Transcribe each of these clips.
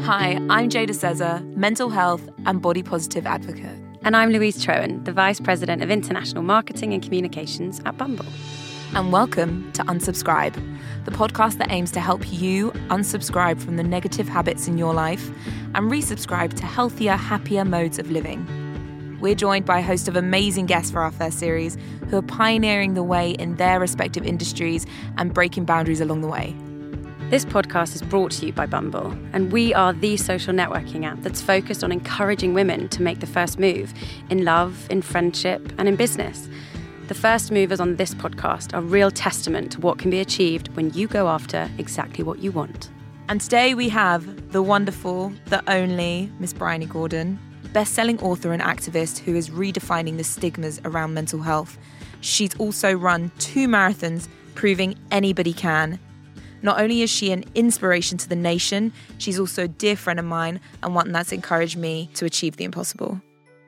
Hi, I'm Jada Cesar, mental health and body positive advocate. And I'm Louise Trowan, the Vice President of International Marketing and Communications at Bumble. And welcome to Unsubscribe, the podcast that aims to help you unsubscribe from the negative habits in your life and resubscribe to healthier, happier modes of living. We're joined by a host of amazing guests for our first series who are pioneering the way in their respective industries and breaking boundaries along the way. This podcast is brought to you by Bumble, and we are the social networking app that's focused on encouraging women to make the first move in love, in friendship, and in business. The first movers on this podcast are real testament to what can be achieved when you go after exactly what you want. And today we have the wonderful, the only Miss Bryony Gordon, best-selling author and activist who is redefining the stigmas around mental health. She's also run 2 marathons, proving anybody can. Not only is she an inspiration to the nation, she's also a dear friend of mine and one that's encouraged me to achieve the impossible.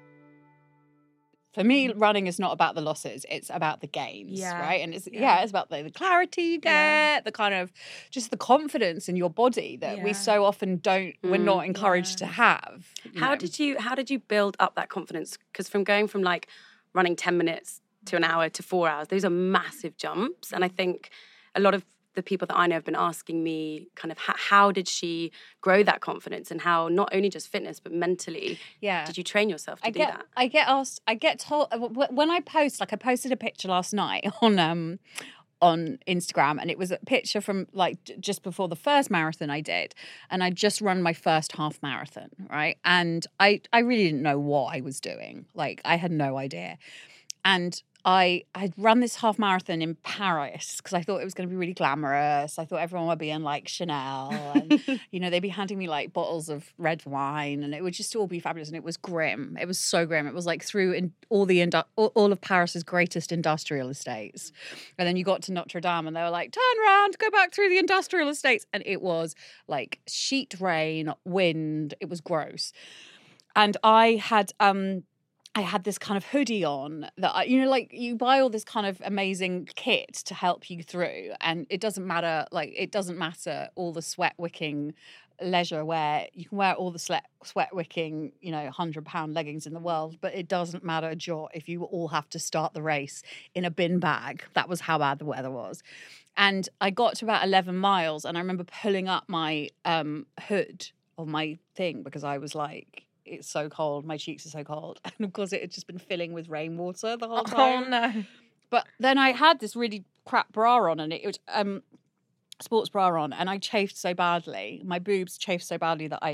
For me, running is not about the losses, it's about the gains, right? And it's about the clarity you get, the kind of just the confidence in your body that we so often we're not encouraged to have. How did you build up that confidence? Because going from like running 10 minutes to an hour to 4 hours, those are massive jumps. And I think a lot of the people that I know have been asking me kind of how did she grow that confidence, and how not only just fitness but mentally did you train yourself to do that? I get told when I post, like I posted a picture last night on Instagram, and it was a picture from like just before the first marathon I did, and I just run my first half marathon, right? And I really didn't know what I was doing. Like I had no idea. And I'd run this half marathon in Paris because I thought it was going to be really glamorous. I thought everyone would be in like Chanel and, they'd be handing me like bottles of red wine and it would just all be fabulous. And it was grim. It was so grim. It was like through all of Paris's greatest industrial estates. And then you got to Notre Dame and they were like, turn around, go back through the industrial estates. And it was like sheet rain, wind. It was gross. And I had this kind of hoodie on that, you buy all this kind of amazing kit to help you through. And it doesn't matter all the sweat wicking leisure wear. You can wear all the sweat wicking, 100-pound leggings in the world, but it doesn't matter a jot if you all have to start the race in a bin bag. That was how bad the weather was. And I got to about 11 miles and I remember pulling up my hood of my thing because I was like, it's so cold, my cheeks are so cold. And of course it had just been filling with rainwater the whole time. Oh no. But then I had this really crap bra on and it was sports bra on, and I chafed so badly. My boobs chafed so badly that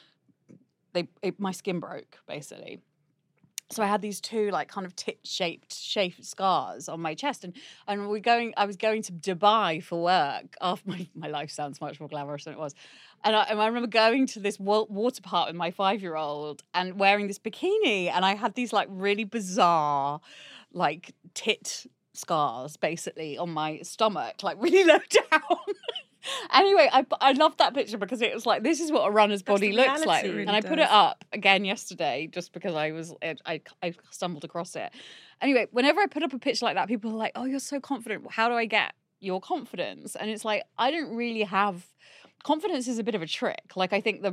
my skin broke basically. So I had these 2 like kind of tit-shaped scars on my chest, and I was going to Dubai for work. After my life sounds much more glamorous than it was, and I remember going to this water park with my 5-year-old and wearing this bikini, and I had these like really bizarre like tit scars basically on my stomach, like really low down. Anyway, I loved that picture because it was like, this is what a runner's body looks like. Really and I put it up again yesterday just because I stumbled across it. Anyway, whenever I put up a picture like that, people are like, oh, you're so confident. How do I get your confidence? And it's like, I don't really have... Confidence is a bit of a trick. Like I think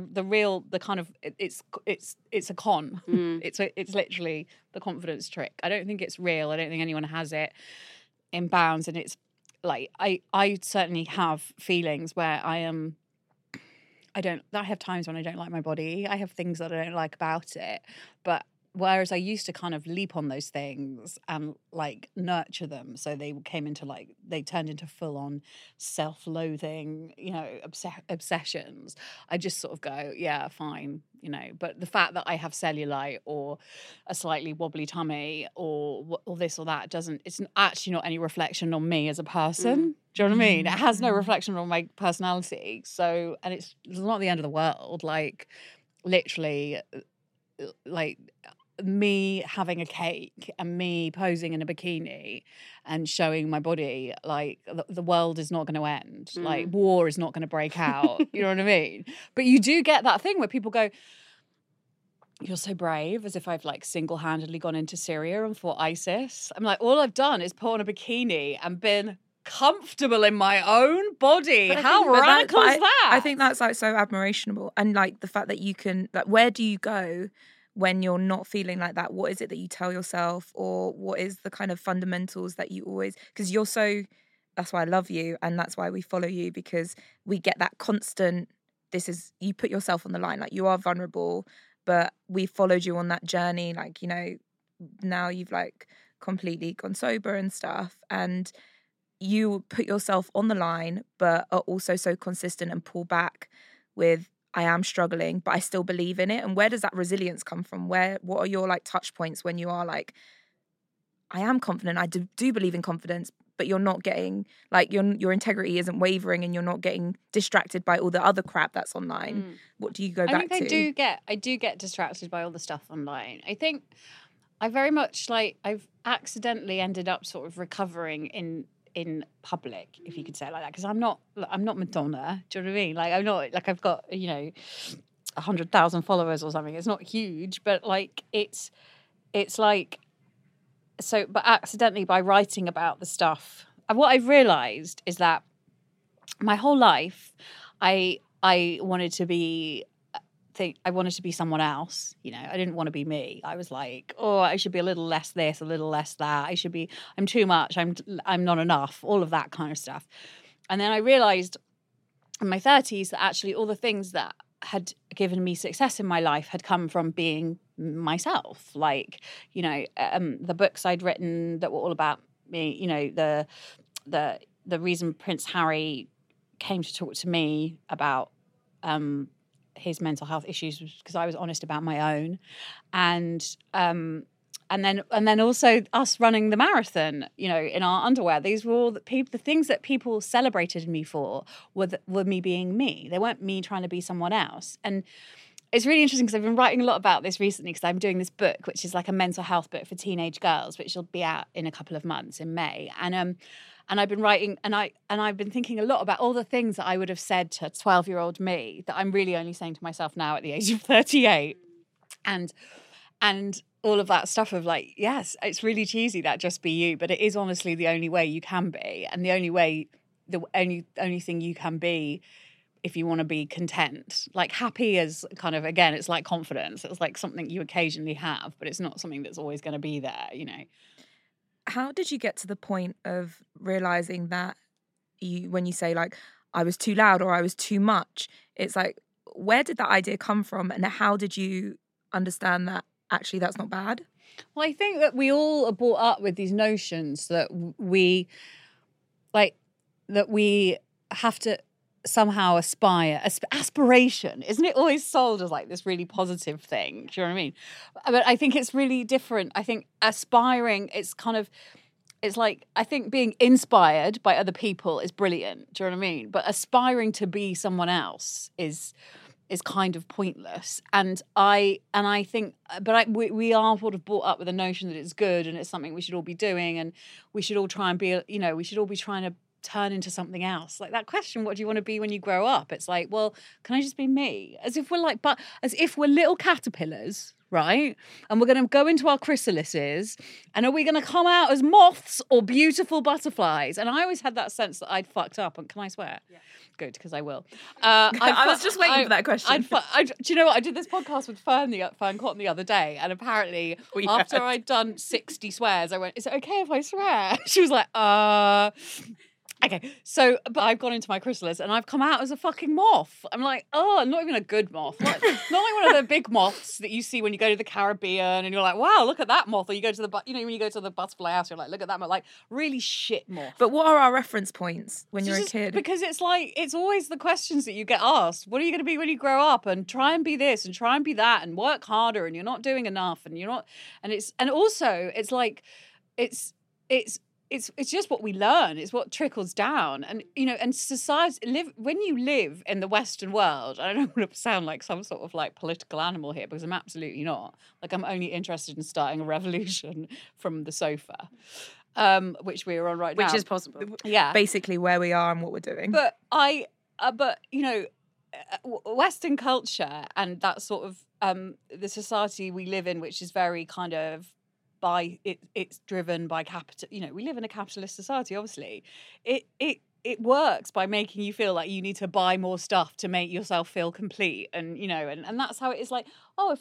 it's a con. It's literally the confidence trick. I don't think it's real. I don't think anyone has it in bounds, and it's like I certainly have feelings where I have times when I don't like my body. I have things that I don't like about it. But whereas I used to kind of leap on those things and like nurture them, so they turned into full on self-loathing, obsessions. I just sort of go, yeah, fine, But the fact that I have cellulite or a slightly wobbly tummy or this or that it's actually not any reflection on me as a person. Do you know what I mean? It has no reflection on my personality. So, and it's not the end of the world. Like, literally, like me having a cake and me posing in a bikini and showing my body, like the world is not going to end. Like war is not going to break out. You know what I mean? But you do get that thing where people go, you're so brave, as if I've like single-handedly gone into Syria and fought ISIS. I'm like, all I've done is put on a bikini and been comfortable in my own body. But I How think- radical is that? I think that's like so admirationable, and like the fact that you can, like, where do you go when you're not feeling like that? What is it that you tell yourself, or what is the kind of fundamentals that you always, because you're so, that's why I love you, and that's why we follow you, because we get that constant, this is, you put yourself on the line, like you are vulnerable, but we followed you on that journey, like, you know, now you've like completely gone sober and stuff, and you put yourself on the line, but are also so consistent and pull back with, I am struggling, but I still believe in it. And where does that resilience come from? What are your like touch points when you are like, I am confident, I do believe in confidence, but you're not getting, like, your integrity isn't wavering, and you're not getting distracted by all the other crap that's online. What do you go back to? I do get distracted by all the stuff online. I think I very much like, I've accidentally ended up sort of recovering in public, if you could say it like that, because I'm not Madonna. Do you know what I mean? Like, I'm not, like, I've got, you know, 100,000 followers or something. It's not huge, but like it's like, so, but accidentally, by writing about the stuff, and what I've realised is that my whole life, I wanted to be. I wanted to be someone else. You know, I didn't want to be me. I was like, oh, I should be a little less this, a little less that. I'm too much. I'm not enough. All of that kind of stuff. And then I realised in my 30s that actually all the things that had given me success in my life had come from being myself. Like, you know, the books I'd written that were all about me. You know, the reason Prince Harry came to talk to me about his mental health issues was because I was honest about my own, and then also us running the marathon, you know, in our underwear. These were all the things that people celebrated me for were me being me. They weren't me trying to be someone else. And it's really interesting because I've been writing a lot about this recently, because I'm doing this book, which is like a mental health book for teenage girls, which will be out in a couple of months in May. And I've been writing, and I've been thinking a lot about all the things that I would have said to 12-year-old me that I'm really only saying to myself now at the age of 38. And all of that stuff of like, yes, it's really cheesy, that just be you, but it is honestly the only way you can be, and the only thing you can be if you want to be content. Like, happy is kind of, again, it's like confidence. It's like something you occasionally have, but it's not something that's always going to be there, you know. How did you get to the point of realizing that when you say like, I was too loud or I was too much, it's like, where did that idea come from, and how did you understand that actually that's not bad? Well, I think that we all are brought up with these notions that we have to somehow aspire. Aspiration, isn't it always sold as like this really positive thing? Do you know what I mean? But I think it's really different. I think aspiring, it's like, I think being inspired by other people is brilliant. Do you know what I mean? But aspiring to be someone else is kind of pointless. And I think, but we are sort of brought up with a notion that it's good and it's something we should all be doing, and we should all try and be, you know, we should all be trying to turn into something else. Like that question, what do you want to be when you grow up? It's like, well, can I just be me? As if we're little caterpillars, right? And we're going to go into our chrysalises, and are we going to come out as moths or beautiful butterflies? And I always had that sense that I'd fucked up. And can I swear? Yeah. Good, because I will. I was just waiting for that question. Do you know what? I did this podcast with Fern Cotton the other day, and apparently after I'd done 60 swears, I went, is it okay if I swear? She was like, okay, so, but I've gone into my chrysalis and I've come out as a fucking moth. I'm like, oh, not even a good moth. Not like one of the big moths that you see when you go to the Caribbean and you're like, wow, look at that moth. Or you go to when you go to the butterfly house, you're like, look at that moth. Like, really shit moth. But what are our reference points when you're a kid? Because it's like, it's always the questions that you get asked. What are you going to be when you grow up? And try and be this and try and be that and work harder, and you're not doing enough, and you're not, and also it's like, it's just what we learn. It's what trickles down. And, you know, and society, when you live in the Western world, I don't want to sound like some sort of like political animal here, because I'm absolutely not. Like, I'm only interested in starting a revolution from the sofa, which we're on right now. Which is possible. Yeah. Basically where we are and what we're doing. But you know, Western culture and that sort of, the society we live in, which is very kind of by it's driven by capital. You know, we live in a capitalist society. Obviously, it works by making you feel like you need to buy more stuff to make yourself feel complete, and you know, and that's how it is. Like, oh,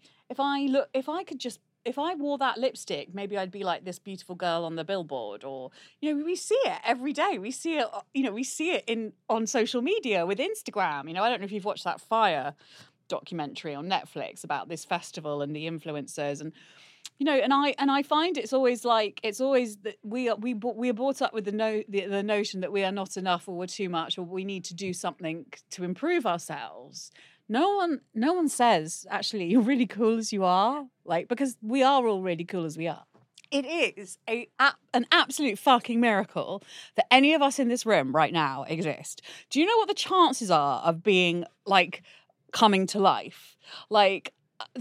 if I wore that lipstick, maybe I'd be like this beautiful girl on the billboard. Or, you know, we see it every day. We see it, you know, we see it on social media with Instagram. You know, I don't know if you've watched that Fire documentary on Netflix about this festival and the influencers, and you know, and I find it's always that we are brought up with the notion that we are not enough, or we're too much, or we need to do something to improve ourselves. No one says, actually, you're really cool as you are, like, because we are all really cool as we are. It is an absolute fucking miracle that any of us in this room right now exist. Do you know what the chances are of being, like, coming to life? Like,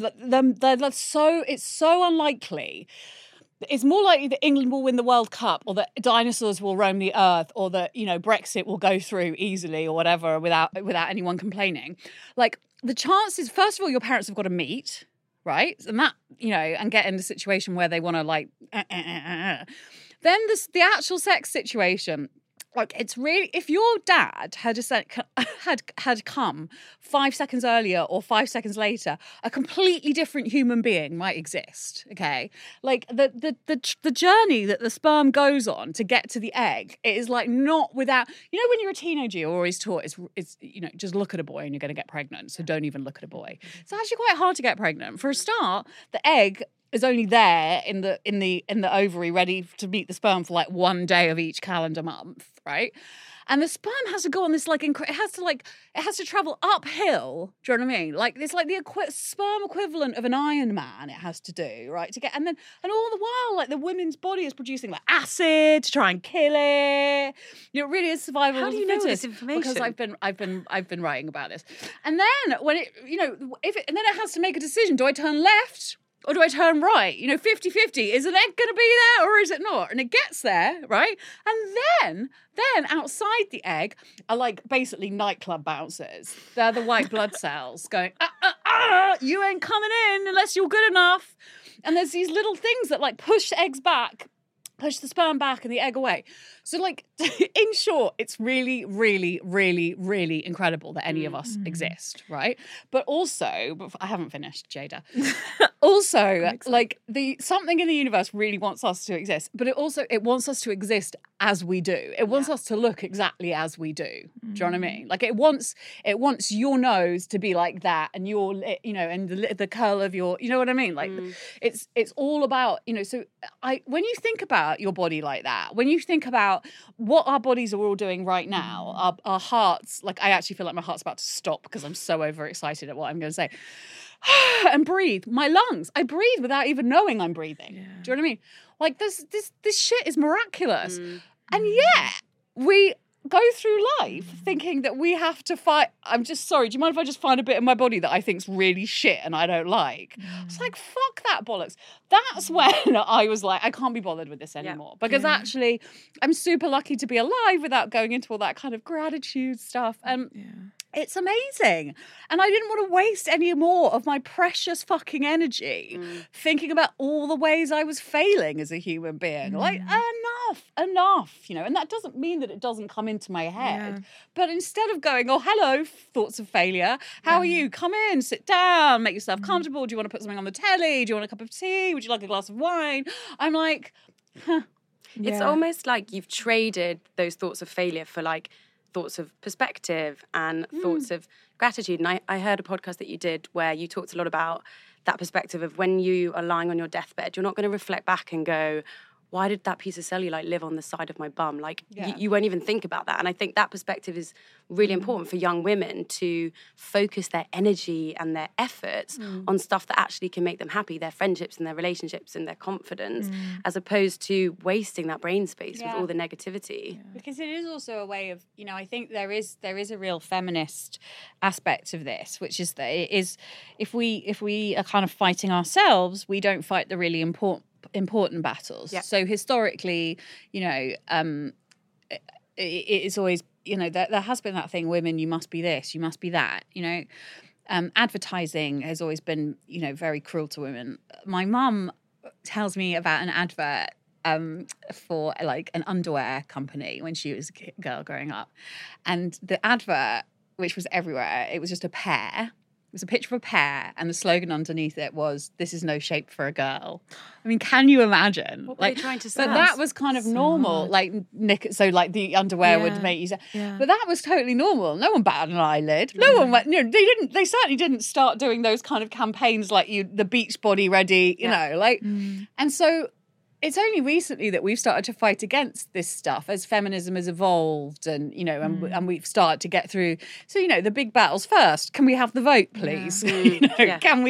it's so unlikely. It's more likely that England will win the World Cup, or that dinosaurs will roam the earth, or that, you know, Brexit will go through easily or whatever without anyone complaining. Like, the chances, first of all, your parents have got to meet, right? And that, you know, and get in the situation where they want to, like, Then the actual sex situation. Like, it's really, if your dad had come 5 seconds earlier or 5 seconds later, a completely different human being might exist. Okay, like the journey that the sperm goes on to get to the egg, it is like not without. You know, when you're a teenager, you're always taught it's you know, just look at a boy and you're going to get pregnant. So don't even look at a boy. It's actually quite hard to get pregnant. For a start, the egg is only there in the ovary, ready to meet the sperm for like 1 day of each calendar month, right? And the sperm has to go on this like it has to travel uphill. Do you know what I mean? Like, it's like the sperm equivalent of an Ironman. It has to do, right, to get, and all the while, like, the woman's body is producing like acid to try and kill it. You know, it really is survival. How do you know this information? Because I've been writing about this. And then when it, you know, and then it has to make a decision. Do I turn left? Or do I turn right? You know, 50-50. Is an egg going to be there or is it not? And it gets there, right? And then outside the egg are, like, basically nightclub bouncers. They're the white blood cells going, you ain't coming in unless you're good enough. And there's these little things that, like, push the sperm back and the egg away. So, like, in short, it's really, really, really, really incredible that any of us exist, right? But also, I haven't finished, Jada. Also, like, something in the universe really wants us to exist, but it wants us to exist as we do. It wants us to look exactly as we do. Do you know what I mean? Like, it wants your nose to be like that, and your, you know, and the curl of your, you know what I mean? Like, it's all about, you know. So when you think about your body like that, when you think about what our bodies are all doing right now, our hearts, like, I actually feel like my heart's about to stop because I'm so overexcited at what I'm going to say. And breathe. My lungs. I breathe without even knowing I'm breathing. Yeah. Do you know what I mean? Like, this shit is miraculous. And yet we go through life thinking that we have to fight. I'm just sorry. Do you mind if I just find a bit of my body that I think's really shit and I don't like? It's like, fuck that bollocks. That's when I was like, I can't be bothered with this anymore. Because actually, I'm super lucky to be alive without going into all that kind of gratitude stuff. And it's amazing. And I didn't want to waste any more of my precious fucking energy thinking about all the ways I was failing as a human being. Like, enough, you know. And that doesn't mean that it doesn't come into my head. But instead of going, oh, hello, thoughts of failure. How are you? Come in, sit down, make yourself comfortable. Do you want to put something on the telly? Do you want a cup of tea? Would you like a glass of wine? I'm like, It's almost like you've traded those thoughts of failure for, like, thoughts of perspective and thoughts of gratitude. And I heard a podcast that you did where you talked a lot about that perspective of when you are lying on your deathbed, you're not going to reflect back and go, why did that piece of cellulite live on the side of my bum? Like, you won't even think about that. And I think that perspective is really important for young women to focus their energy and their efforts on stuff that actually can make them happy, their friendships and their relationships and their confidence, as opposed to wasting that brain space with all the negativity. Because it is also a way of, you know, I think there is a real feminist aspect of this, which is that it is, if we are kind of fighting ourselves, we don't fight the really important battles. So historically, you know, it is always, you know, there has been that thing, women, you must be this, you must be that, you know. Advertising has always been, you know, very cruel to women. My mum tells me about an advert for like an underwear company when she was a girl growing up. And the advert, which was everywhere, it was just a pear. It was a picture of a pear, and the slogan underneath it was, "This is no shape for a girl." I mean, can you imagine? What were they trying to say? But that was kind of normal. Like so like the underwear would make you say, but that was totally normal. No one batted an eyelid. No one went, they certainly didn't start doing those kind of campaigns like the beach body ready, you know, like, and so it's only recently that we've started to fight against this stuff as feminism has evolved, and you know, and we've started to get through. So you know, the big battles first. Can we have the vote, please? You know, can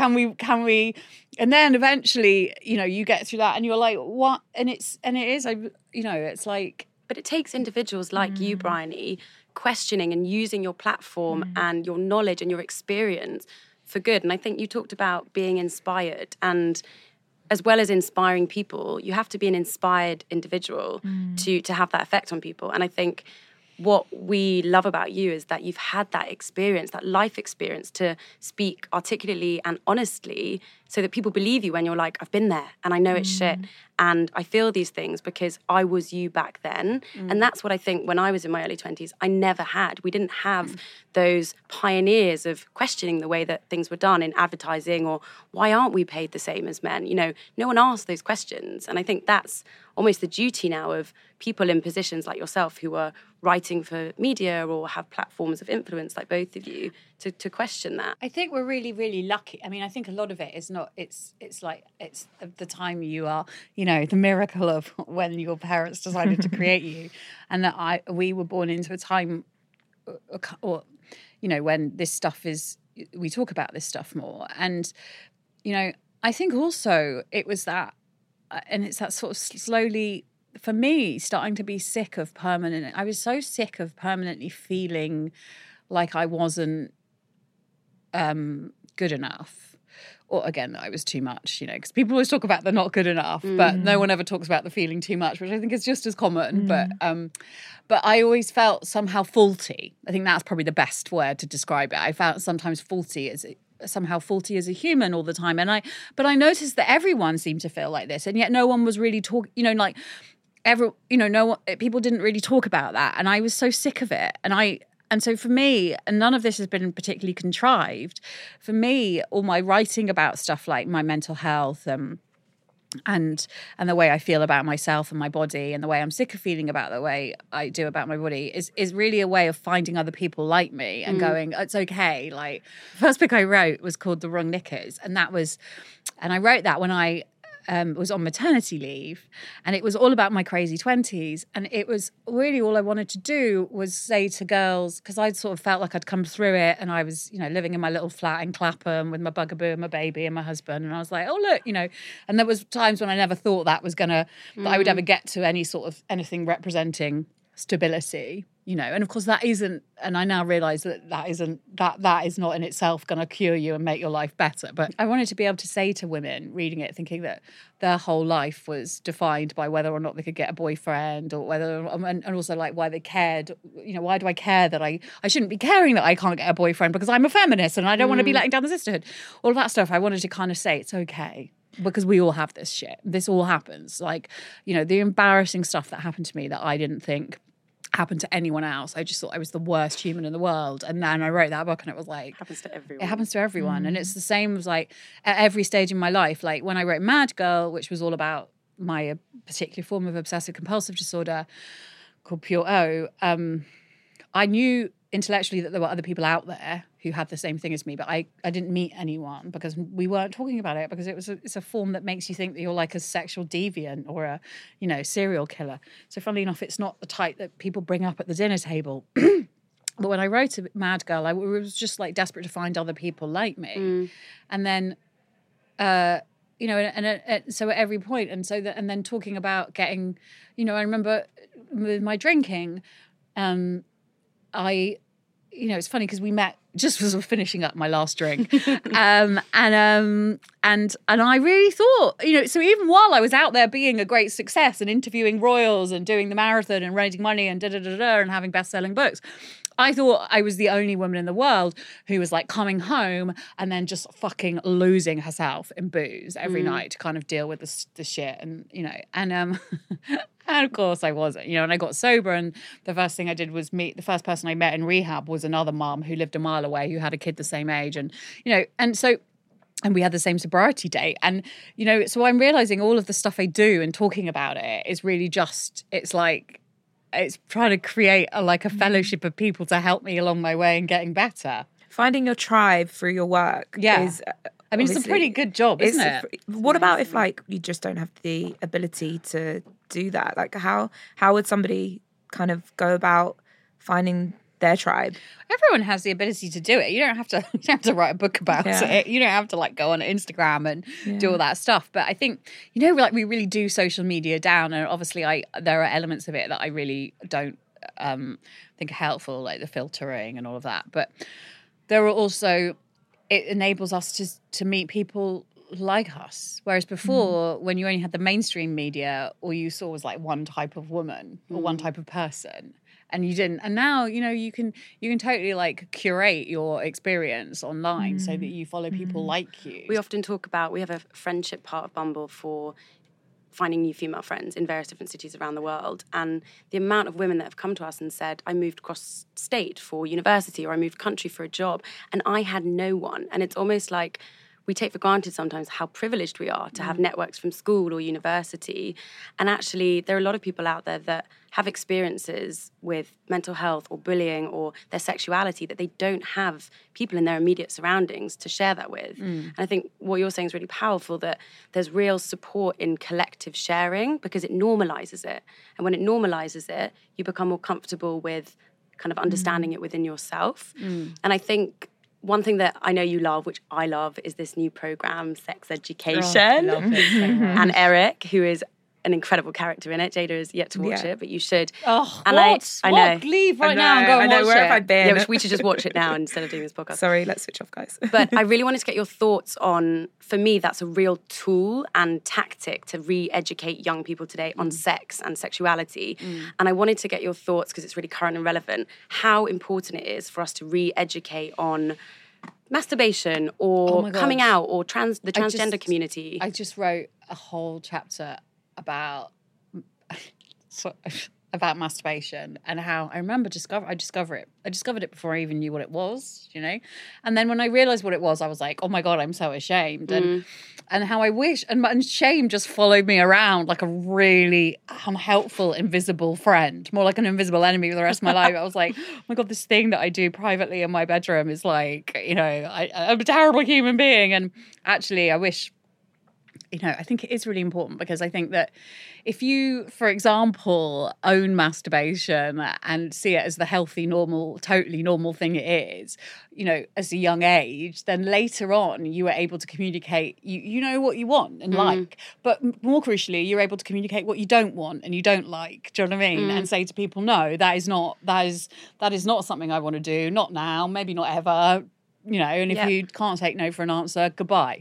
we? And then eventually, you know, you get through that, and you're like, what? And it is, you know, it's like. But it takes individuals like you, Bryony, questioning and using your platform and your knowledge and your experience for good. And I think you talked about being inspired, and as well as inspiring people, you have to be an inspired individual to have that effect on people. And I think what we love about you is that you've had that experience, that life experience, to speak articulately and honestly so that people believe you when you're like, I've been there and I know it's shit and I feel these things because I was you back then. And that's what I think when I was in my early 20s, I never had. We didn't have those pioneers of questioning the way that things were done in advertising, or why aren't we paid the same as men? You know, no one asked those questions. And I think that's almost the duty now of people in positions like yourself who are writing for media or have platforms of influence like both of you to question that. I think we're really, really lucky. I mean, I think a lot of it is not, it's like, it's the time you are, you know, the miracle of when your parents decided to create you, and that we were born into a time, or, you know, when this stuff we talk about this stuff more. And, you know, I think also it was that, and it's that sort of slowly, for me, starting to be sick of I was so sick of permanently feeling like I wasn't good enough. Or again, I was too much, you know, because people always talk about the not good enough, but no one ever talks about the feeling too much, which I think is just as common. But I always felt somehow faulty. I think that's probably the best word to describe it. I felt sometimes somehow faulty as a human all the time. But I noticed that everyone seemed to feel like this, and yet no one was really talking, you know, like people didn't really talk about that. And I was so sick of it. And so for me, and none of this has been particularly contrived, for me, all my writing about stuff like my mental health and the way I feel about myself and my body, and the way I'm sick of feeling about the way I do about my body is really a way of finding other people like me and going, it's okay. Like, the first book I wrote was called The Wrong Knickers, and I wrote that when I was on maternity leave, and it was all about my crazy 20s, and it was really all I wanted to do was say to girls, because I'd sort of felt like I'd come through it, and I was, you know, living in my little flat in Clapham with my bugaboo and my baby and my husband, and I was like, oh look, you know, and there was times when I never thought that I would ever get to any sort of anything representing stability, you know, and of course that isn't, and I now realise that is not in itself going to cure you and make your life better. But I wanted to be able to say to women reading it, thinking that their whole life was defined by whether or not they could get a boyfriend, or whether, and also like why they cared, you know, why do I care that I shouldn't be caring that I can't get a boyfriend because I'm a feminist and I don't want to be letting down the sisterhood. All of that stuff, I wanted to kind of say it's okay. Because we all have this shit. This all happens. Like, you know, the embarrassing stuff that happened to me that I didn't think happened to anyone else. I just thought I was the worst human in the world. And then I wrote that book and it was like... It happens to everyone. It happens to everyone. And it's the same as like at every stage in my life. Like when I wrote Mad Girl, which was all about my particular form of obsessive compulsive disorder called Pure O, I knew intellectually that there were other people out there who had the same thing as me, but I didn't meet anyone because we weren't talking about it, because it's a form that makes you think that you're like a sexual deviant or a, you know, serial killer. So funnily enough, it's not the type that people bring up at the dinner table. But when I wrote Mad Girl, I was just like desperate to find other people like me. And then, you know, and so at every point, and then talking about getting, you know, I remember with my drinking, you know, it's funny because we met just was finishing up my last drink. And I really thought, so even while I was out there being a great success and interviewing royals and doing the marathon and raising money and and having best-selling books, I thought I was the only woman in the world who was like coming home and then just fucking losing herself in booze every night to kind of deal with the shit and and of course I wasn't, and I got sober, and the first thing I did was the first person I met in rehab was another mum who lived a mile away who had a kid the same age, and and we had the same sobriety date. And, so I'm realizing all of the stuff I do and talking about it is really just, it's trying to create a fellowship of people to help me along my way and getting better. Finding your tribe through your work is... it's a pretty good job, isn't it? What about if you just don't have the ability to do that? Like how would somebody kind of go about finding their tribe? Everyone has the ability to do it. You don't have to write a book about it. You don't have to go on Instagram and do all that stuff. But I think, we really do social media down, and obviously there are elements of it that I really don't think are helpful, like the filtering and all of that. But there are also, it enables us to meet people like us. Whereas before, when you only had the mainstream media, all you saw was one type of woman or one type of person. And you didn't. And now, you can totally curate your experience online so that you follow people like you. We often talk about, we have a friendship part of Bumble for finding new female friends in various different cities around the world. And the amount of women that have come to us and said, I moved across state for university, or I moved country for a job, and I had no one. And it's almost like we take for granted sometimes how privileged we are to have networks from school or university. And actually, there are a lot of people out there that have experiences with mental health or bullying or their sexuality that they don't have people in their immediate surroundings to share that with. And I think what you're saying is really powerful, that there's real support in collective sharing because it normalizes it. And when it normalizes it, you become more comfortable with kind of understanding it within yourself. And I think one thing that I know you love, which I love, is this new program, Sex Education. I love it so much. And Eric, who is an incredible character in it. Jada has yet to watch it, but you should. Oh, and what? I know. Leave right now and go and watch where it. have I been? Yeah, we should just watch it now instead of doing this podcast. Sorry, let's switch off, guys. But I really wanted to get your thoughts on, for me, that's a real tool and tactic to re-educate young people today on sex and sexuality. And I wanted to get your thoughts, because it's really current and relevant, how important it is for us to re-educate on masturbation or coming out or the transgender community. I just wrote a whole chapter about masturbation and how I remember I discovered it before I even knew what it was, and then when I realized what it was, I was like, oh my God, I'm so ashamed. And how I wish, and shame just followed me around like a really unhelpful invisible friend, more like an invisible enemy for the rest of my life. I was like, oh my God, this thing that I do privately in my bedroom is like, I'm a terrible human being. And actually I wish, I think it is really important, because I think that if you, for example, own masturbation and see it as the healthy, normal, totally normal thing it is, as a young age, then later on you are able to communicate, you know what you want and like, but more crucially, you're able to communicate what you don't want and you don't like. Do you know what I mean? And say to people, no, that is not something I want to do, not now, maybe not ever, and if you can't take no for an answer, goodbye.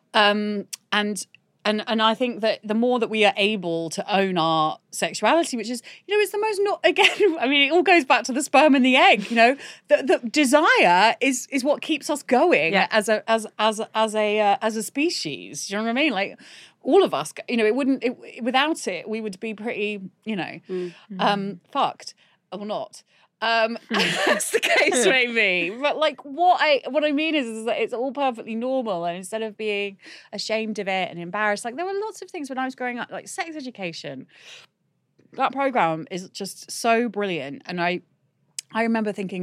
And I think that the more that we are able to own our sexuality, which is, it's the most it all goes back to the sperm and the egg, the desire is what keeps us going as a species. Do you know what I mean? Like all of us, without it, we would be pretty, fucked or not. That's the case, maybe. But what I mean is that it's all perfectly normal, and instead of being ashamed of it and embarrassed, there were lots of things when I was growing up, like Sex Education. That program is just so brilliant, and I remember thinking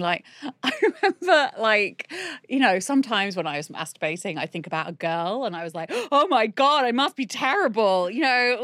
sometimes when I was masturbating, I think about a girl and I was like, oh my God, I must be terrible. Maybe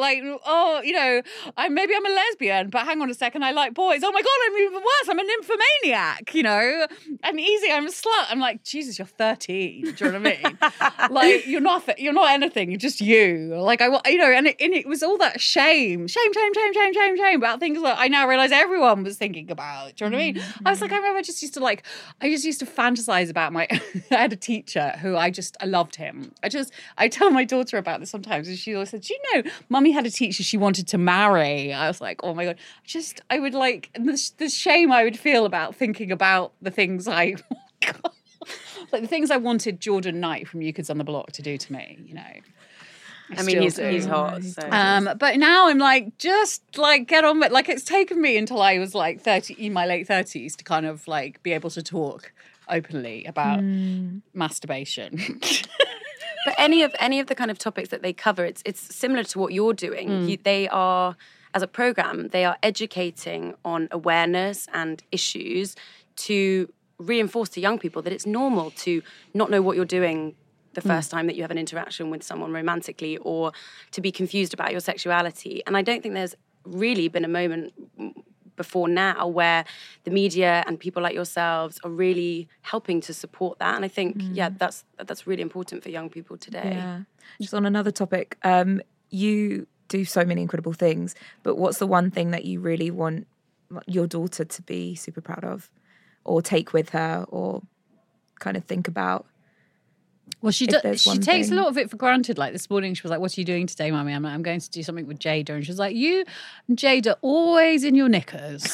I'm a lesbian, but hang on a second, I like boys. Oh my God, I'm even worse. I'm a nymphomaniac, I'm easy. I'm a slut. I'm like, Jesus, you're 13. Do you know what I mean? You're not anything. You're just you. And it was all that shame about things that I now realize everyone was thinking about. Do you know what I mean? I was like, I remember I just used to fantasize about my, I had a teacher who I loved him. I tell my daughter about this sometimes, and she always said, do you know, Mummy had a teacher she wanted to marry. I was like, oh my God. I would like, the shame I would feel about thinking about the things like the things I wanted Jordan Knight from New Kids on the Block to do to me, you know. I mean, he's hot. So. But now I'm like, just like get on with, like, it's taken me until I was like 30, in my late 30s, to kind of like be able to talk openly about masturbation. But any of the kind of topics that they cover, it's similar to what you're doing. They are, as a program, they are educating on awareness and issues to reinforce to young people that it's normal to not know what you're doing the first time that you have an interaction with someone romantically, or to be confused about your sexuality. And I don't think there's really been a moment before now where the media and people like yourselves are really helping to support that. And I think, that's really important for young people today. Yeah. Just on another topic, you do so many incredible things, but what's the one thing that you really want your daughter to be super proud of, or take with her, or kind of think about? Well, she takes a lot of it for granted. Like this morning, she was like, "What are you doing today, Mummy?" I'm like, "I'm going to do something with Jada," and she was like, "You and Jada always in your knickers."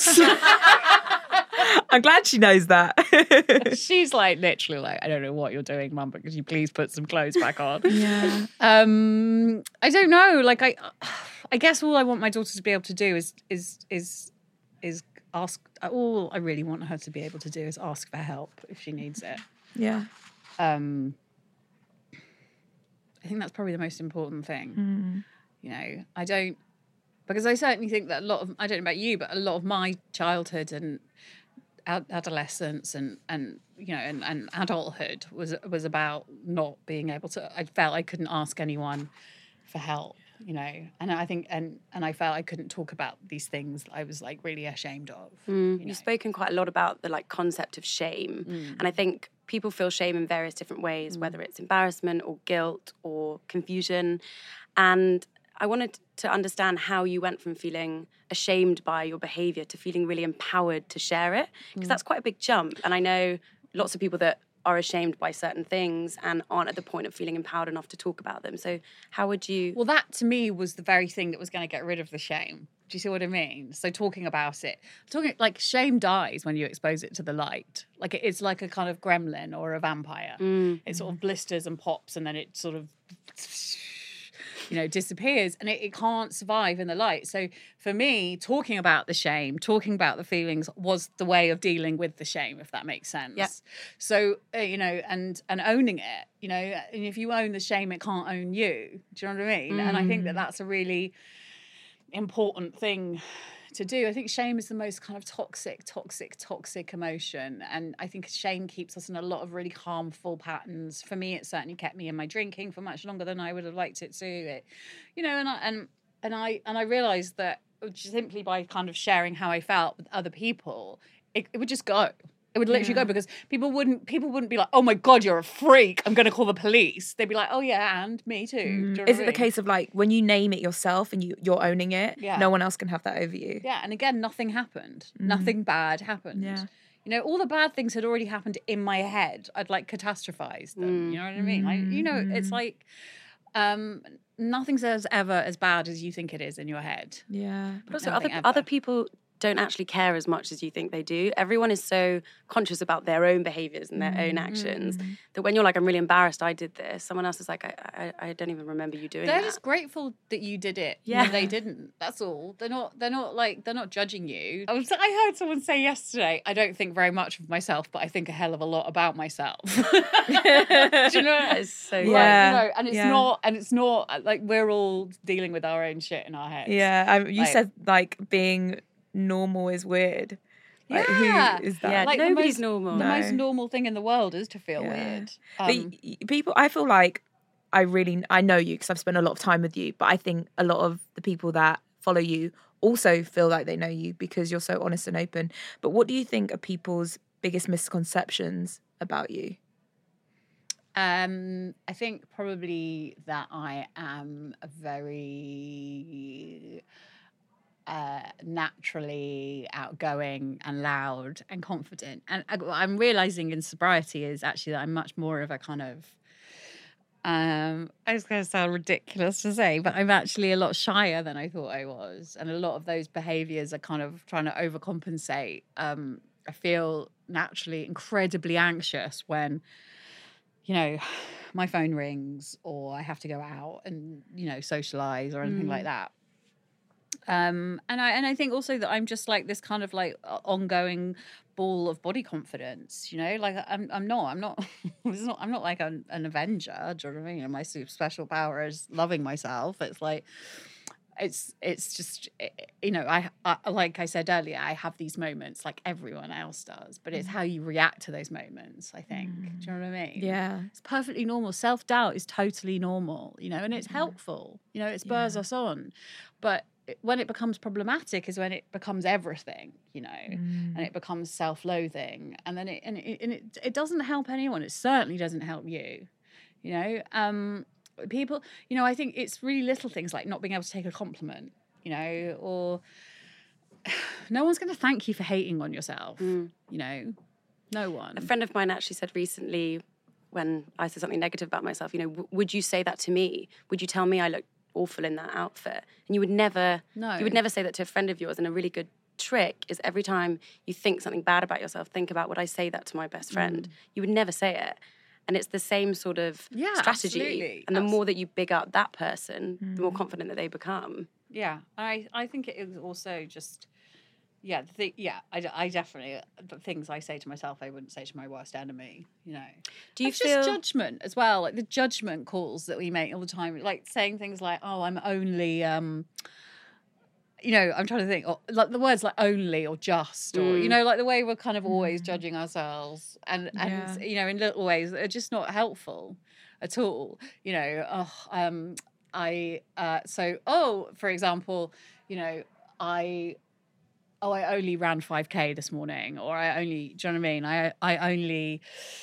I'm glad she knows that. She's like literally like, "I don't know what you're doing, Mum, but could you please put some clothes back on?" Yeah. I don't know. Like I guess all I want my daughter to be able to do is ask. All I really want her to be able to do is ask for help if she needs it. Yeah. I think that's probably the most important thing. You know, because I certainly think that I don't know about you, but a lot of my childhood and adolescence and you know and adulthood was about not being able to. I felt I couldn't ask anyone for help. You know, and I think and I felt I couldn't talk about these things I was like really ashamed of. You've spoken quite a lot about the like concept of shame, and I think people feel shame in various different ways, whether it's embarrassment or guilt or confusion. And I wanted to understand how you went from feeling ashamed by your behaviour to feeling really empowered to share it, because that's quite a big jump. And I know lots of people that are ashamed by certain things and aren't at the point of feeling empowered enough to talk about them. So how would you... Well, that to me was the very thing that was going to get rid of the shame. Do you see what I mean? So talking about it, like shame dies when you expose it to the light. Like it's like a kind of gremlin or a vampire. It sort of blisters and pops and then it sort of... you know, disappears and it can't survive in the light. So for me, talking about the shame, talking about the feelings was the way of dealing with the shame, if that makes sense. Yeah. So, you know, and owning it, you know, and if you own the shame, it can't own you. Do you know what I mean? And I think that that's a really important thing to do. I think shame is the most kind of toxic emotion. And I think shame keeps us in a lot of really harmful patterns. For me, it certainly kept me in my drinking for much longer than I would have liked it to. You know, and I realised that simply by kind of sharing how I felt with other people, it would just go. It would literally go, because people wouldn't be like, "Oh my God, you're a freak, I'm going to call the police." They'd be like, "Oh yeah, and me too." Do you know Is what it I the mean? case of like when you name it yourself and you're owning it, no one else can have that over you? Yeah, and again, nothing happened. Nothing bad happened. Yeah. You know, all the bad things had already happened in my head. I'd like catastrophized them. You know what I mean? Like, you know, it's like nothing's ever as bad as you think it is in your head. Yeah. But also other people don't actually care as much as you think they do. Everyone is so conscious about their own behaviours and their own actions that when you're like, "I'm really embarrassed I did this," someone else is like, I don't even remember you doing that. They're just grateful that you did it. Yeah. When they didn't. That's all. They're not judging you. I heard someone say yesterday, "I don't think very much of myself, but I think a hell of a lot about myself." Do you know? That is so Yeah. Like, you know, and it's not like we're all dealing with our own shit in our heads. Yeah. You Like- said like being normal is weird. Like, Yeah. who is that? Yeah, Like, nobody's normal. The No. most normal thing in the world is to feel weird. But people, I feel like I know you because I've spent a lot of time with you, but I think a lot of the people that follow you also feel like they know you because you're so honest and open. But what do you think are people's biggest misconceptions about you? I think probably that I am a very naturally outgoing and loud and confident. And what I'm realizing in sobriety is actually that I'm much more of a kind of, it's going to sound ridiculous to say, but I'm actually a lot shyer than I thought I was. And a lot of those behaviors are kind of trying to overcompensate. I feel naturally incredibly anxious when, you know, my phone rings or I have to go out and, you know, socialize or anything like that. And I think also that I'm just like this kind of like ongoing ball of body confidence, you know, like I'm not I'm not like an Avenger. Do you know what I mean? My super special power is loving myself. It's like, it's just, you know, I like I said earlier, I have these moments like everyone else does, but it's how you react to those moments, I think. Do you know what I mean? Yeah. It's perfectly normal. Self-doubt is totally normal, you know, and it's helpful, you know, it spurs us on. But when it becomes problematic is when it becomes everything, you know, and it becomes self-loathing, and then it doesn't help anyone. It certainly doesn't help you, you know. People, you know, I think it's really little things like not being able to take a compliment, you know, or no one's going to thank you for hating on yourself, you know, no one. A friend of mine actually said recently, when I said something negative about myself, you know, would you say that to me? Would you tell me I look awful in that outfit? And you would never say that to a friend of yours. And a really good trick is every time you think something bad about yourself, think about, would I say that to my best friend? You would never say it. And it's the same sort of strategy. Absolutely. And the more that you big up that person, the more confident that they become. Yeah, I think it is also just, I definitely, the things I say to myself, I wouldn't say to my worst enemy, you know. Do you it's feel... just judgment as well, like the judgment calls that we make all the time, like saying things like, oh, I'm only, you know, I'm trying to think, or, like the words like only or just, or, you know, like the way we're kind of always judging ourselves and you know, in little ways that are just not helpful at all. You know, for example, you know, I only ran 5K this morning, or I only, do you know what I mean? I only...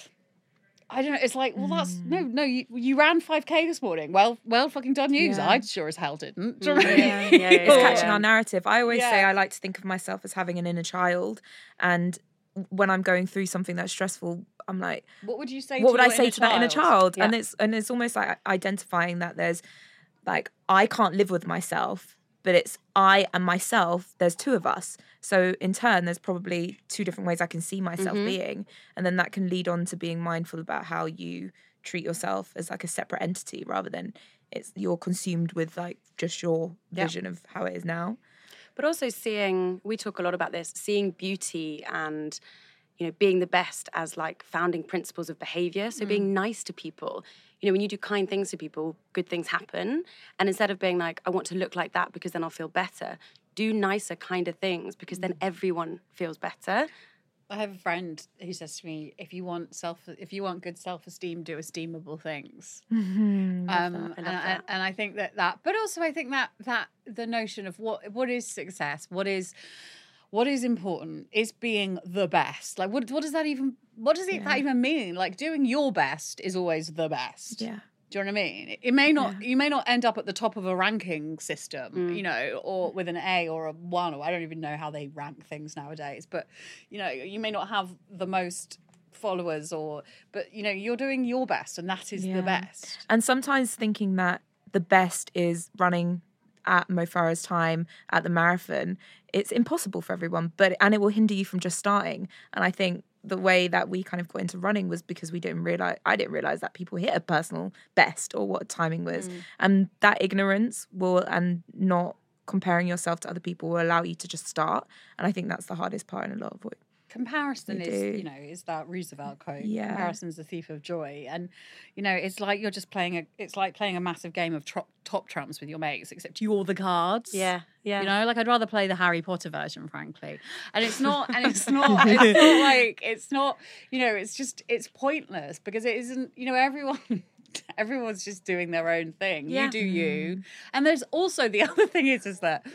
I don't know. It's like, well, that's no. You ran 5K this morning. Well, fucking done you. Yeah. I sure as hell didn't. Do you know what I mean? It's catching our narrative. I always say I like to think of myself as having an inner child, and when I'm going through something that's stressful, I'm like, what would you say? What would I say to that inner child? Yeah. And it's almost like identifying that there's like, I can't live with myself, but it's I and myself. There's two of us. So in turn, there's probably two different ways I can see myself being. And then that can lead on to being mindful about how you treat yourself as like a separate entity rather than you're consumed with like just your vision of how it is now. But also we talk a lot about this, seeing beauty and, you know, being the best as like founding principles of behavior. So being nice to people. You know, when you do kind things to people, good things happen. And instead of being like, I want to look like that because then I'll feel better, do nicer, kinder things because then everyone feels better. I have a friend who says to me, if you want good self-esteem, do esteemable things. I love that. And I think that, but also I think that the notion of what is success, what is important is being the best. Like, what does that even mean? Like, doing your best is always the best. Yeah. Do you know what I mean? It may not. You may not end up at the top of a ranking system, you know, or with an A or a 1, or I don't even know how they rank things nowadays. But you know, you may not have the most followers, but you know, you're doing your best, and that is the best. And sometimes thinking that the best is running at Mo Farah's time at the marathon, it's impossible for everyone, and it will hinder you from just starting. And I think the way that we kind of got into running was because I didn't realize that people hit a personal best or what timing was. And that ignorance and not comparing yourself to other people will allow you to just start. And I think that's the hardest part in a lot of what comparison is that Roosevelt quote. Yeah. Comparison's the thief of joy. And you know, it's like you're just playing a massive game of top trumps with your mates, except you're the cards. Yeah. You know, like I'd rather play the Harry Potter version, frankly. And it's not like, you know, it's pointless because it isn't, you know, everyone's just doing their own thing. Yeah. You do you. And there's also the other thing is that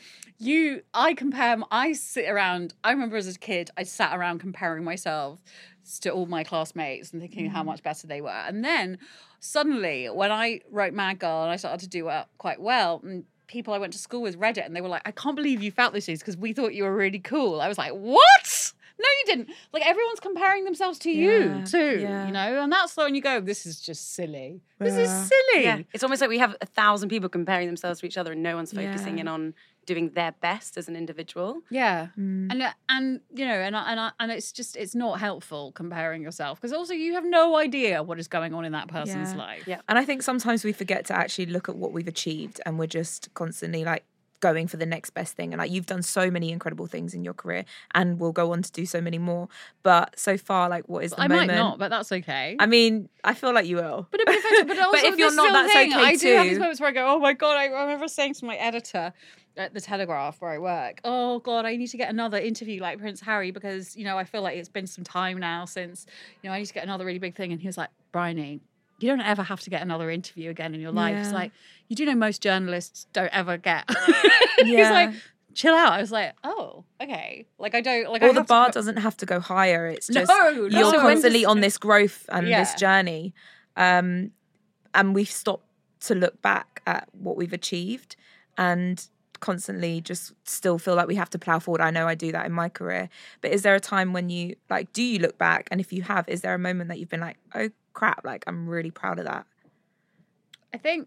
I sit around, I remember as a kid, I sat around comparing myself to all my classmates and thinking how much better they were. And then suddenly when I wrote Mad Girl and I started to do quite well, and people I went to school with read it and they were like, I can't believe you felt this news because we thought you were really cool. I was like, what? No, you didn't. Like, everyone's comparing themselves to you too, you know? And that's when you go, this is just silly. This is silly. Yeah. It's almost like we have 1,000 people comparing themselves to each other and no one's focusing in on doing their best as an individual. Yeah. And you know, and it's just, it's not helpful comparing yourself because also you have no idea what is going on in that person's life. Yeah. And I think sometimes we forget to actually look at what we've achieved and we're just constantly like going for the next best thing. And like, you've done so many incredible things in your career and will go on to do so many more. But so far, like, what is the moment? I might not, but that's okay. I mean, I feel like you will. But also if you're not, that's thing, okay I too. do have these moments where I go, oh my God, I remember saying to my editor at the Telegraph where I work, oh God, I need to get another interview like Prince Harry because, you know, I feel like it's been some time now since, you know, I need to get another really big thing. And he was like, Bryony, you don't ever have to get another interview again in your life. It's like, you do know most journalists don't ever get. He's like, chill out. I was like, oh, okay. Like, I don't, like, or the bar doesn't have to go higher. It's just, you're constantly on this growth and this journey. And we've stopped to look back at what we've achieved and constantly just still feel like we have to plow forward. I know I do that in my career. But is there a time when you, like, do you look back? And if you have, is there a moment that you've been like, oh crap, like, I'm really proud of that? I think,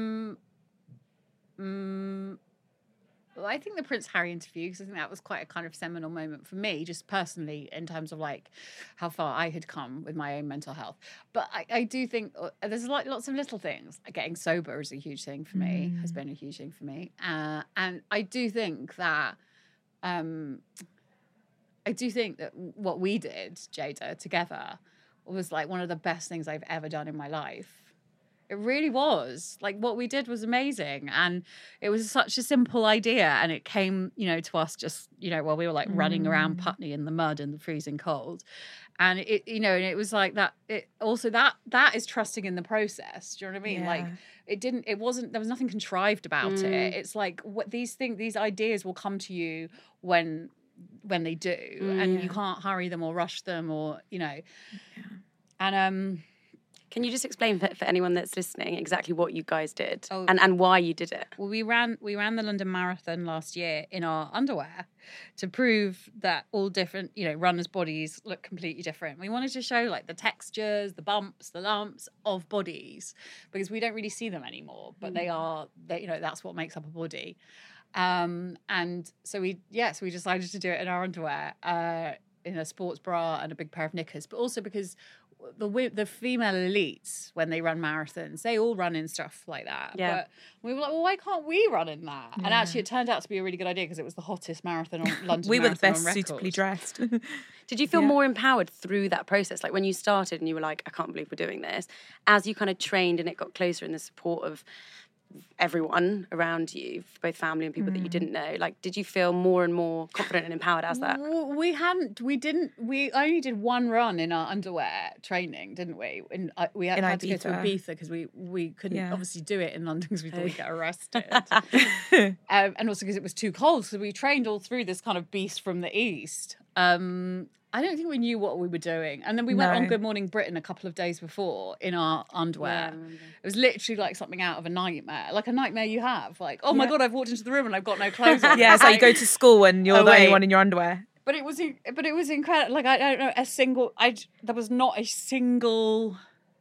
well, I think the Prince Harry interview, because I think that was quite a kind of seminal moment for me, just personally, in terms of like how far I had come with my own mental health. But I do think there's like lots of little things. Getting sober is a huge thing for me, has been a huge thing for me. And I do think that what we did, Jada, together was like one of the best things I've ever done in my life. It really was. Like, what we did was amazing. And it was such a simple idea. And it came, you know, to us just, you know, while we were like running around Putney in the mud and the freezing cold. And it, you know, and it was like that. It also, that is trusting in the process. Do you know what I mean? Like, there was nothing contrived about it. It's like these ideas will come to you when they do. And you can't hurry them or rush them or, you know. And, can you just explain for anyone that's listening exactly what you guys did and why you did it? Well, we ran the London Marathon last year in our underwear to prove that all different, you know, runners' bodies look completely different. We wanted to show like the textures, the bumps, the lumps of bodies because we don't really see them anymore, but they you know, that's what makes up a body. And so we decided to do it in our underwear, in a sports bra and a big pair of knickers, but also because the female elites, when they run marathons, they all run in stuff like that. Yeah. But we were like, well, why can't we run in that? Yeah. And actually, it turned out to be a really good idea because it was the hottest marathon on London. We were the best on record. suitably dressed. Did you feel more empowered through that process? Like when you started and you were like, I can't believe we're doing this. As you kind of trained and it got closer in the support of everyone around you, both family and people that you didn't know, like, did you feel more and more confident and empowered as that? We only did one run in our underwear training, didn't we? And we had to go to Ibiza because we couldn't obviously do it in London because we thought we'd get arrested. And also because it was too cold. So we trained all through this kind of beast from the east. I don't think we knew what we were doing. And then we went on Good Morning Britain a couple of days before in our underwear. Yeah, it was literally like something out of a nightmare. Like a nightmare you have. Like, oh my God, I've walked into the room and I've got no clothes on. Yeah, so you go to school and you're the only one in your underwear. But it was incredible. Like, I don't know, there was not a single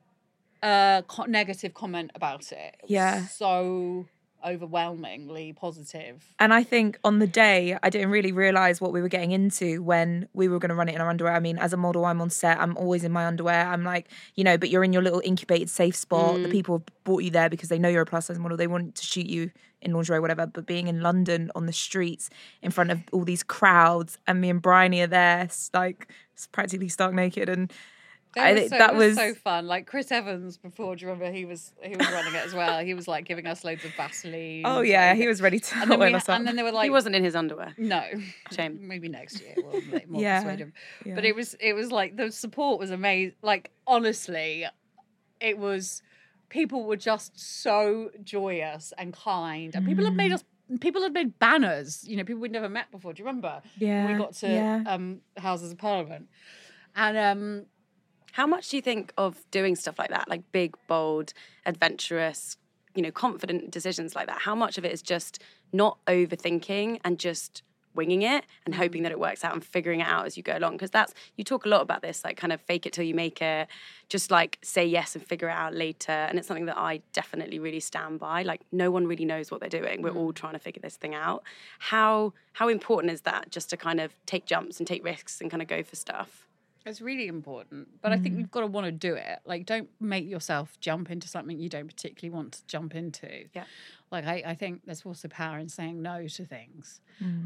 negative comment about it. It was so overwhelmingly positive. And I think on the day I didn't really realise what we were getting into when we were going to run it in our underwear. I mean, as a model, I'm on set, I'm always in my underwear. I'm like, you know, but you're in your little incubated safe spot. The people have brought you there because they know you're a plus size model. They want to shoot you in lingerie or whatever. But being in London on the streets in front of all these crowds and me and Bryony are there, like practically stark naked, and that was so fun. Like Chris Evans before, do you remember he was running it as well? He was like giving us loads of Vaseline. Oh yeah, he was ready to oil us up. And then they were like, he wasn't in his underwear. No, shame. Maybe next year we'll make more persuade him. Yeah. But it was like the support was amazing. Like honestly, it was. People were just so joyous and kind, and people had made banners. You know, people we'd never met before. Do you remember? Yeah. When we got to Houses of Parliament, and. How much do you think of doing stuff like that, like big, bold, adventurous, confident decisions like that, how much of it is just not overthinking and just winging it and hoping that it works out and figuring it out as you go along? Because you talk a lot about this, like kind of fake it till you make it, just like say yes and figure it out later. And it's something that I definitely really stand by. Like no one really knows what they're doing. We're all trying to figure this thing out. How important is that, just to kind of take jumps and take risks and kind of go for stuff? It's really important, but I think you've got to want to do it. Like, don't make yourself jump into something you don't particularly want to jump into. Yeah. Like, I think there's also power in saying no to things.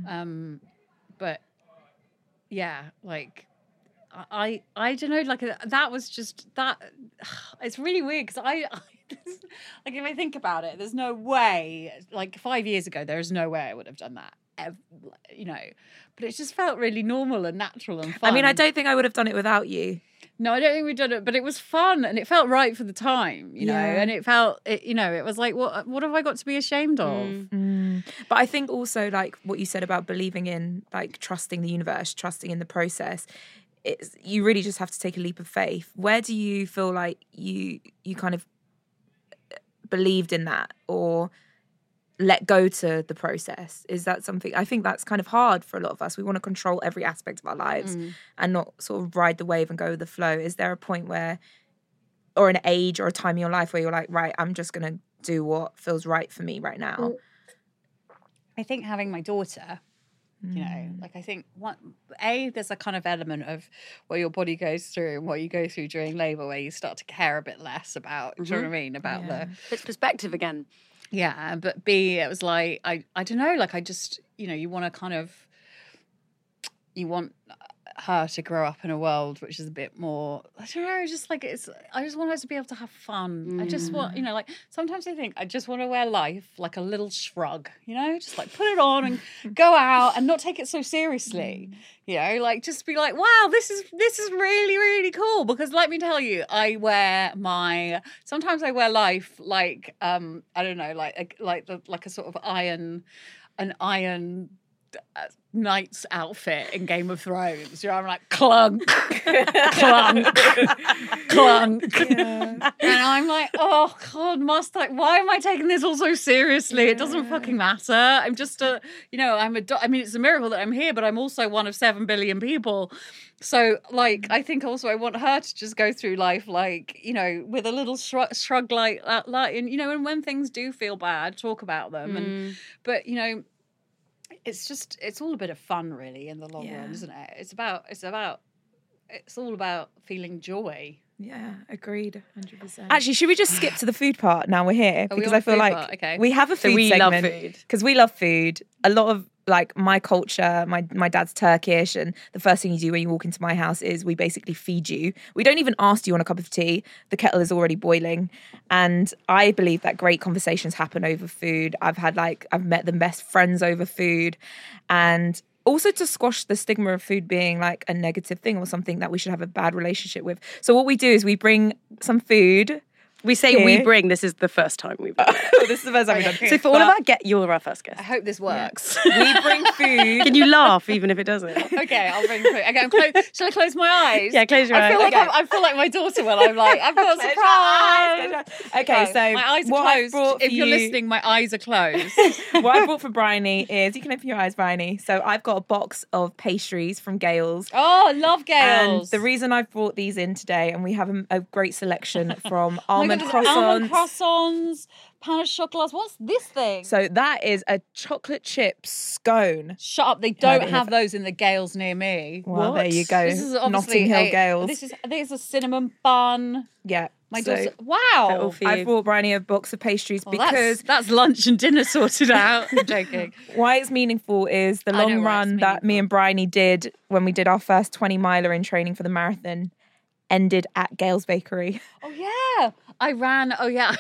But yeah, like, I don't know, like that was just that. It's really weird because I like, if I think about it, there's no way. Like 5 years ago, there is no way I would have done that. But it just felt really normal and natural and fun. I mean, I don't think I would have done it without you. No, I don't think we've done it, but it was fun and it felt right for the time, you know, and it felt, it was like, what have I got to be ashamed of? But I think also, like what you said about believing in, like trusting the universe, trusting in the process, you really just have to take a leap of faith. Where do you feel like you kind of believed in that or let go to the process? Is that something? I think that's kind of hard for a lot of us. We want to control every aspect of our lives and not sort of ride the wave and go with the flow. Is there a point where, or an age or a time in your life where you're like, right, I'm just going to do what feels right for me right now? I think having my daughter, like I think there's a kind of element of what your body goes through and what you go through during labour where you start to care a bit less about, do you know what I mean? About It's perspective again. Yeah, but B, it was like, I don't know, like I just, you want to kind of, you want her to grow up in a world which is a bit more, I don't know, just like I just want her to be able to have fun. I just want, like sometimes I think I just want to wear life like a little shrug, just like put it on and go out and not take it so seriously, like just be like, wow, this is really, really cool. Because let me tell you, sometimes I wear life like, I don't know, like a sort of an iron knight's outfit in Game of Thrones. I'm like clunk, clunk, clunk, and I'm like, oh God, why am I taking this all so seriously? It doesn't fucking matter. I'm just I mean, it's a miracle that I'm here, but I'm also one of 7 billion people. So, like, I think also I want her to just go through life, like, with a little shrug like that, and when things do feel bad, talk about them, but it's all a bit of fun, really, in the long run, isn't it? It's all about feeling joy. Yeah, agreed, 100%. Actually, should we just skip to the food part now we're here? Because I feel like we have a food segment. Love food. Because we love food. A lot of, like, my culture, my dad's Turkish, and the first thing you do when you walk into my house is we basically feed you. We don't even ask you on a cup of tea. The kettle is already boiling. And I believe that great conversations happen over food. I've met the best friends over food. And also to squash the stigma of food being like a negative thing or something that we should have a bad relationship with. So what we do is we bring some food. We say we bring. This is the first time we've done it. This is the first time we've done it. So for all of our you're our first guest. I hope this works. Yeah. We bring food. Can you laugh even if it doesn't? Okay, I'll bring food. Okay, shall I close my eyes? Yeah, close your eyes. I feel like my daughter when I'm like, I've got a surprise. Okay, so my eyes are closed. If you're listening, my eyes are closed. What I brought for Bryony is, you can open your eyes, Bryony. So I've got a box of pastries from Gales. Oh, I love Gales. And the reason I've brought these in today, and we have a great selection from almond croissants. Croissants, pain au chocolat. What's this thing? So that is a chocolate chip scone. Shut up! They don't have those in the Gales near me. Well, there you go. This is Notting Hill Gales. This is a cinnamon bun. Yeah. My daughter. Wow! I brought Bryony a box of pastries because that's lunch and dinner sorted out. I'm joking. Why it's meaningful is the long run that me and Bryony did when we did our first 20 miler in training for the marathon ended at Gales Bakery. Oh yeah, I ran.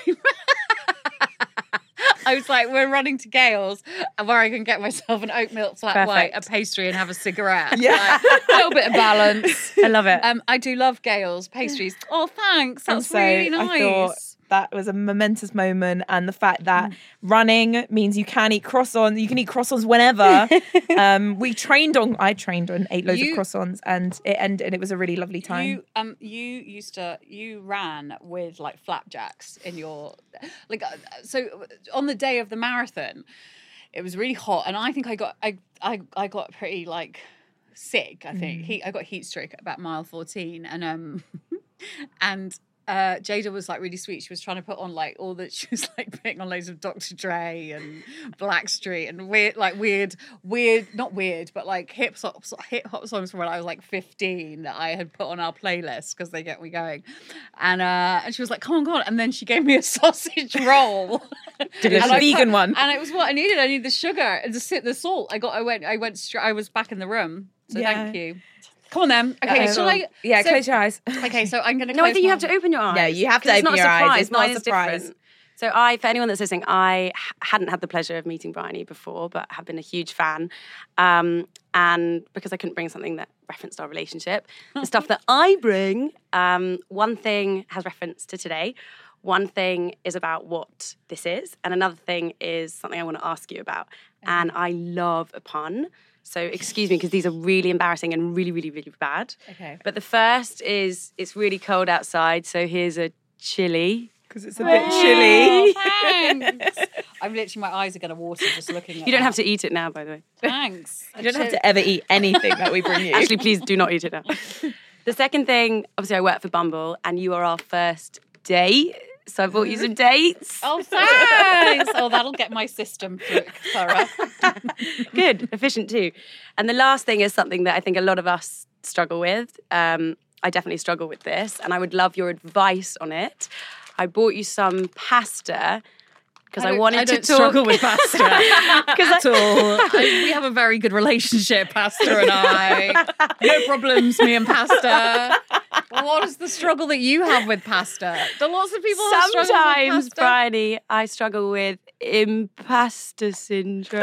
I was like, we're running to Gales where I can get myself an oat milk flat white, a pastry, and have a cigarette. Yeah. Like, a little bit of balance. I love it. I do love Gales pastries. Oh, thanks. That's really nice. that was a momentous moment, and the fact that running means you can eat croissants. You can eat croissants whenever. I trained on, ate loads of croissants, and it was a really lovely time. You ran with like flapjacks in your so on the day of the marathon. It was really hot, and I think I got pretty like sick. I think I got heat stroke at about mile 14, and Jada was like really sweet. She was trying to put on like she was like putting on loads of Dr. Dre and Blackstreet and not weird, but like hip hop songs from when I was like 15 that I had put on our playlist because they get me going. And she was like, "Come on," and then she gave me a sausage roll, delicious vegan one, and it was what I needed. I needed the sugar and the salt. I was back in the room. So thank you. Come on then. Okay, shall I? Yeah, close your eyes. Okay, so I'm going to. No, I think you have to open your eyes. No, you have to open your eyes. It's not a surprise. Different. So for anyone that's listening, I hadn't had the pleasure of meeting Bryony before, but have been a huge fan. And because I couldn't bring something that referenced our relationship, the stuff that I bring, one thing has reference to today. One thing is about what this is, and another thing is something I want to ask you about. And I love a pun. So excuse me, because these are really embarrassing and really, really, really bad. Okay. But the first is, it's really cold outside, so here's a chili. Because it's a bit chilly. Thanks. I'm literally, my eyes are going to water just looking at You don't have to eat it now, by the way. Thanks. You don't have to ever eat anything that we bring you. Actually, please do not eat it now. The second thing, obviously I work for Bumble, and you are our first date. So I bought you some dates. Oh, thanks. Oh, that'll get my system thorough. Good, efficient too. And the last thing is something that I think a lot of us struggle with. I definitely struggle with this, and I would love your advice on it. I bought you some pasta because I wanted to talk. Struggle with pasta at all. We have a very good relationship, pasta and I. No problems, me and pasta. What is the struggle that you have with pasta? Do lots of people have struggles with pasta? Sometimes, Bryony, I struggle with imposter syndrome.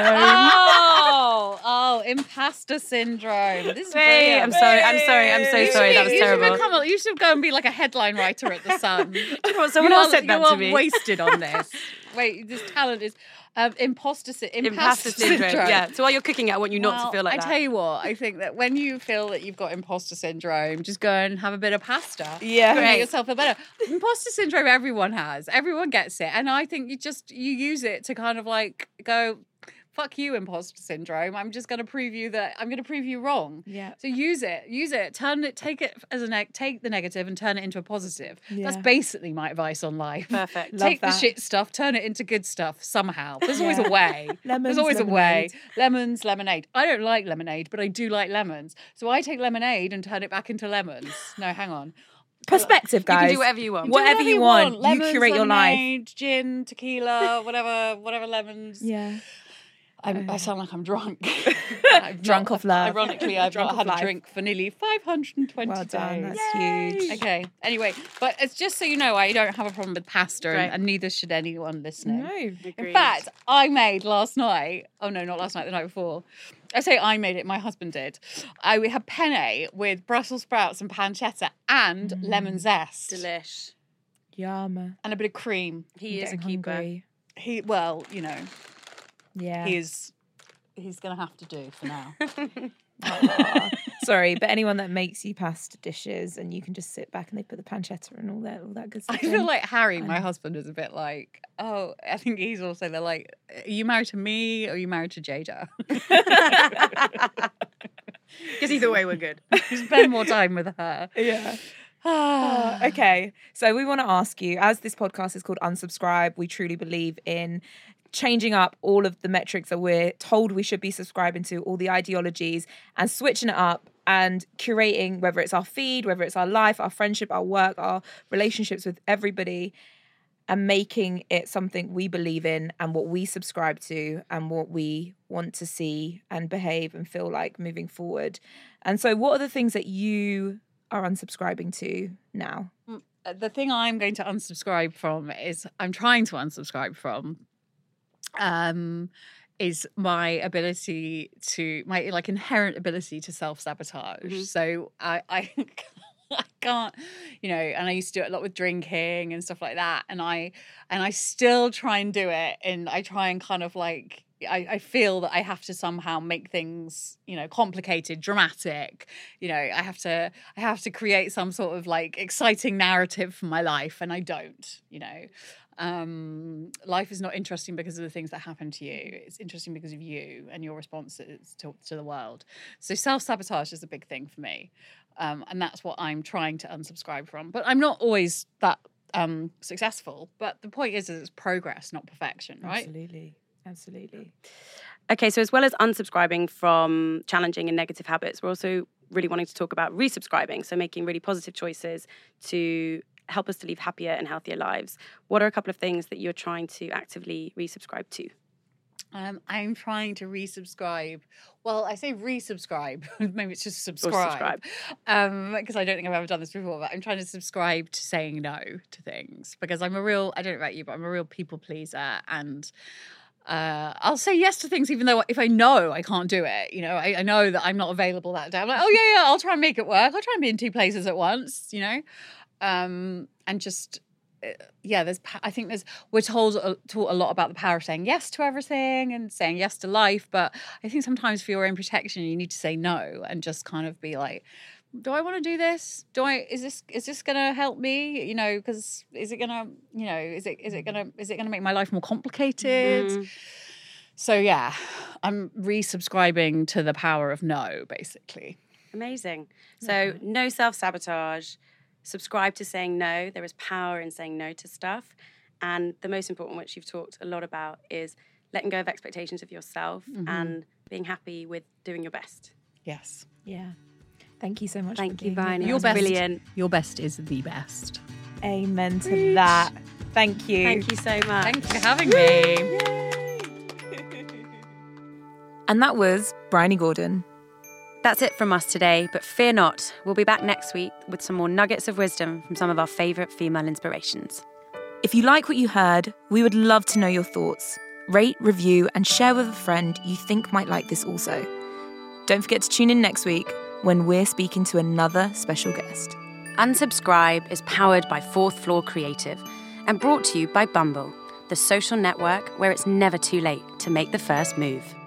Oh, imposter syndrome. This is Wait, brilliant. I'm so sorry. That was terrible. You should go and be like a headline writer at The Sun. Someone else said that to me. You are wasted on this. Wait, this talent is imposter syndrome. Yeah. So while you're cooking it, I want you not to feel like that. I tell you what, I think that when you feel that you've got imposter syndrome, just go and have a bit of pasta. Yeah. To make yourself feel better. Imposter syndrome, everyone has. Everyone gets it. And I think you use it to kind of like go, fuck you, imposter syndrome. I'm going to prove you wrong. Yeah. So use it. Take it as take the negative and turn it into a positive. Yeah. That's basically my advice on life. Perfect. Take the shit stuff, turn it into good stuff somehow. There's always a way. Lemons, There's always lemonade. a way. Lemons, lemonade. I don't like lemonade, but I do like lemons. So I take lemonade and turn it back into lemons. No, hang on. Perspective, guys. You can do whatever you want. Whatever you want. Lemons, you curate your life. lemonade, gin, tequila, whatever lemons. Yeah. I sound like I'm drunk. Drunk off love. Ironically, I've Drunk not had off a drink for nearly 520 Well days. done, that's huge. Okay, anyway, but it's just so you know, I don't have a problem with pasta, Great. and neither should anyone listening. No. In fact, I made last night, oh no, not last night, the night before. I say I made it, my husband did. We had penne with Brussels sprouts and pancetta and lemon zest. Delish. Yum. And a bit of cream. He is a Getting keeper. hungry. Yeah. He's going to have to do for now. Aw. Sorry, but anyone that makes you pasta dishes and you can just sit back and they put the pancetta and all that good stuff I feel in. like Harry, my husband, is a bit like, I think he's also, they're like, are you married to me or are you married to Jada? Because either way, we're good. Spend more time with her. Yeah. Okay, so we want to ask you, as this podcast is called Unsubscribe, we truly believe in changing up all of the metrics that we're told we should be subscribing to, all the ideologies, and switching it up and curating, whether it's our feed, whether it's our life, our friendship, our work, our relationships with everybody, and making it something we believe in and what we subscribe to and what we want to see and behave and feel like moving forward. And so what are the things that you are unsubscribing to now? The thing I'm going to unsubscribe from I'm trying to unsubscribe from is my ability to, my like inherent ability to self-sabotage. So I I can't, and I used to do it a lot with drinking and stuff like that. And I still try and do it. And I try and kind of like, I feel that I have to somehow make things, complicated, dramatic. I have to create some sort of like exciting narrative for my life, and I don't. Life is not interesting because of the things that happen to you. It's interesting because of you and your responses to the world. So self-sabotage is a big thing for me, and that's what I'm trying to unsubscribe from. But I'm not always that successful. But the point is it's progress, not perfection, right? Absolutely. Okay, so as well as unsubscribing from challenging and negative habits, we're also really wanting to talk about resubscribing, so making really positive choices to help us to live happier and healthier lives. What are a couple of things that you're trying to actively resubscribe to? I'm trying to resubscribe. Well, I say resubscribe. Maybe it's just subscribe. Because I don't think I've ever done this before, but I'm trying to subscribe to saying no to things, because I don't know about you, but I'm a real people pleaser, and I'll say yes to things even though if I know I can't do it. I know that I'm not available that day. I'm like, oh yeah, I'll try and make it work. I'll try and be in 2 places at once, and just we're taught a lot about the power of saying yes to everything and saying yes to life, but I think sometimes for your own protection you need to say no and just kind of be like, do I want to do this? Is this going to help me? Because is it going to, is it going to make my life more complicated? Mm. So yeah, I'm resubscribing to the power of no, basically. Amazing. So no self-sabotage, subscribe to saying no. There is power in saying no to stuff. And the most important, which you've talked a lot about, is letting go of expectations of yourself and being happy with doing your best. Yes. Yeah. Thank you so much. Thank you, Bryony. Your best, brilliant. Your best is the best. Amen to that. Thank you. Thank you so much. Thanks for having me. And that was Bryony Gordon. That's it from us today, but fear not, we'll be back next week with some more nuggets of wisdom from some of our favourite female inspirations. If you like what you heard, we would love to know your thoughts. Rate, review, and share with a friend you think might like this also. Don't forget to tune in next week when we're speaking to another special guest. Unsubscribe is powered by Fourth Floor Creative and brought to you by Bumble, the social network where it's never too late to make the first move.